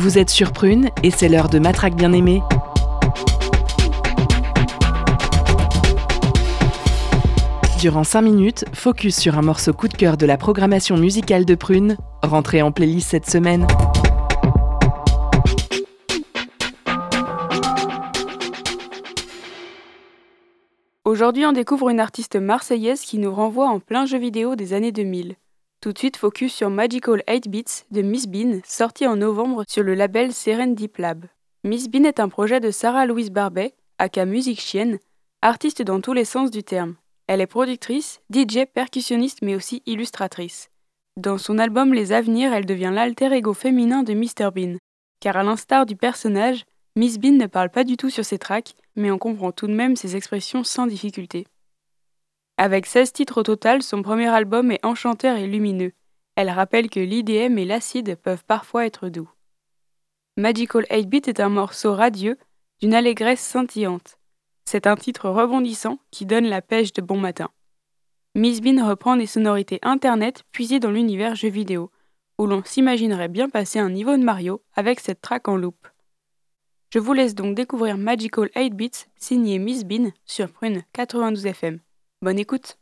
Vous êtes sur Prune et c'est l'heure de Matraque bien-aimée. Durant 5 minutes, focus sur un morceau coup de cœur de la programmation musicale de Prune, rentré en playlist cette semaine. Aujourd'hui, on découvre une artiste marseillaise qui nous renvoie en plein jeu vidéo des années 2000. Tout de suite, focus sur Magical 8 Bits de Miss Bean, sorti en novembre sur le label Serendip Lab. Miss Bean est un projet de Sarah Louise Barbet, aka Musique Chienne, artiste dans tous les sens du terme. Elle est productrice, DJ, percussionniste mais aussi illustratrice. Dans son album Les Avenirs, elle devient l'alter ego féminin de Mr Bean. Car à l'instar du personnage, Miss Bean ne parle pas du tout sur ses tracks, mais on comprend tout de même ses expressions sans difficulté. Avec 16 titres au total, son premier album est enchanteur et lumineux. Elle rappelle que l'IDM et l'acide peuvent parfois être doux. Magical 8 Bits est un morceau radieux, d'une allégresse scintillante. C'est un titre rebondissant qui donne la pêche de bon matin. Miss Bean reprend des sonorités internet puisées dans l'univers jeu vidéo, où l'on s'imaginerait bien passer un niveau de Mario avec cette track en loop. Je vous laisse donc découvrir Magical 8 Bits, signé Miss Bean, sur Prune 92 FM. Bonne écoute!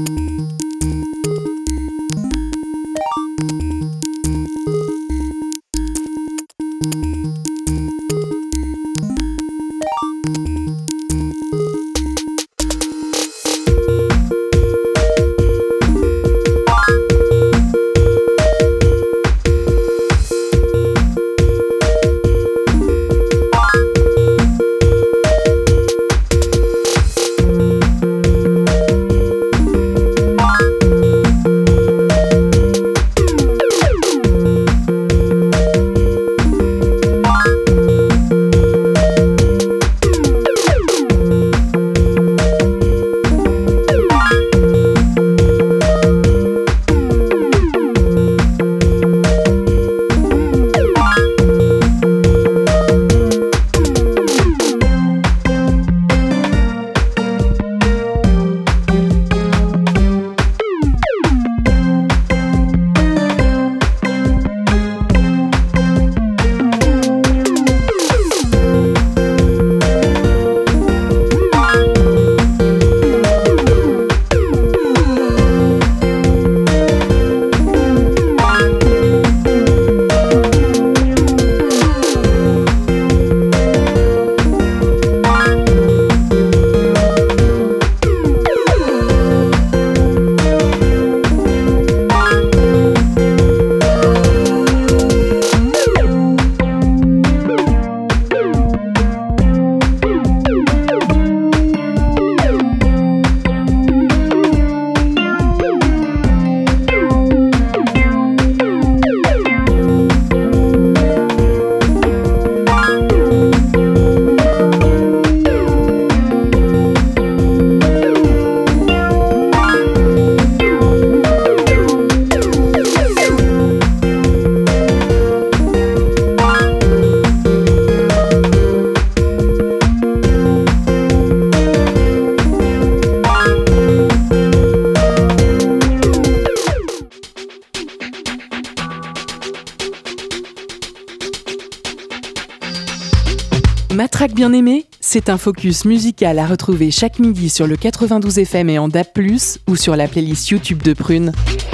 Matraque bien-aimée, c'est un focus musical à retrouver chaque midi sur le 92 FM et en DAB+, ou sur la playlist YouTube de Prune.